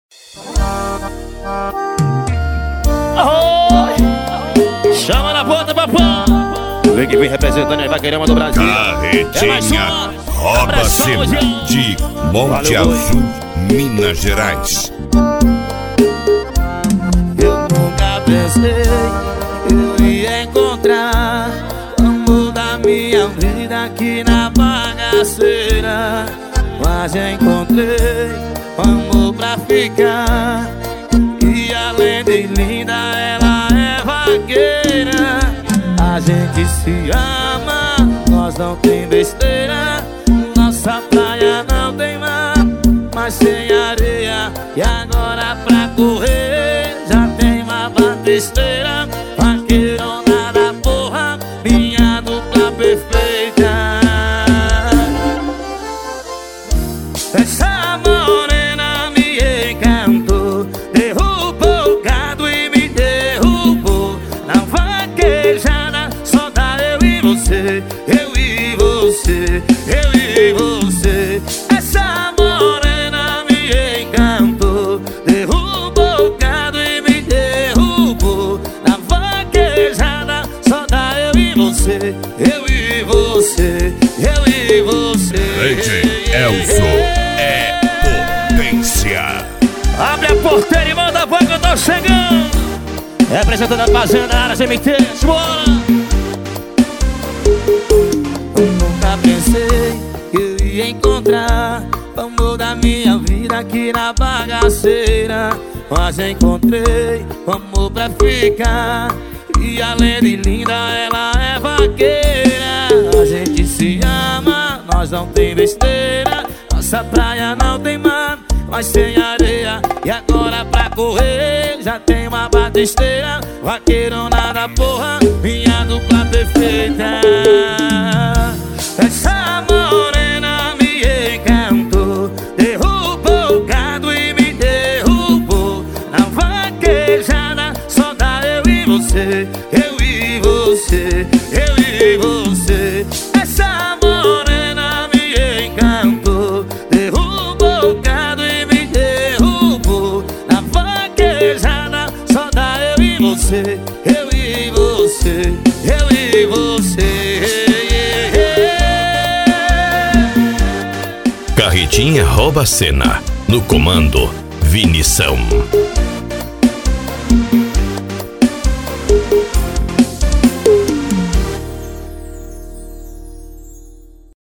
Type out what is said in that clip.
Chama na ponta, papão. Vem que vem representando a Vaqueirama do Brasil. Carretinha Rouba Cena de Monte Azul, Minas Gerais. Eu nunca pensei que eu ia encontrar o amor da minha vida aqui na bagaceira. Mas encontrei o amor pra ficar. E além de linda, ela é vaqueira. A gente se ama, nós não tem besteira. Nossa praia não tem mar, mas tem areia. E agora pra correr já tem uma batisteira. Vaqueirona da porra, minha dupla perfeita. Essa morena me encantou, derrubou o gado e me derrubou. Na vaquejada só dá eu e você, eu e você, eu e você. Essa morena me encantou, derrubou o gado e me derrubou. Na vaquejada só dá eu e você, eu e você, eu e você. DJ Elson é potência. Abre a porteira e manda a voz que eu tô chegando. Representando a fazenda, áreas MTs, bora! Eu nunca pensei que eu ia encontrar o amor da minha vida aqui na bagaceira. Mas encontrei o amor pra ficar. E além de linda, ela é vaqueira. A gente se ama, nós não tem besteira. Nossa praia não tem mar, mas tem areia. E agora pra correr já tem uma batisteira. Vaqueirona da porra, minha dupla perfeita. Essa morena me encantou, derrubou o gado e me derrubou. Na vaquejada só dá eu e você, eu e você, eu e você. Essa morena me encantou, derrubou o gado e me derrubou. Na vaquejada só dá eu e você, eu e você, eu e você. Carretinha Rouba Cena, no comando Vinição.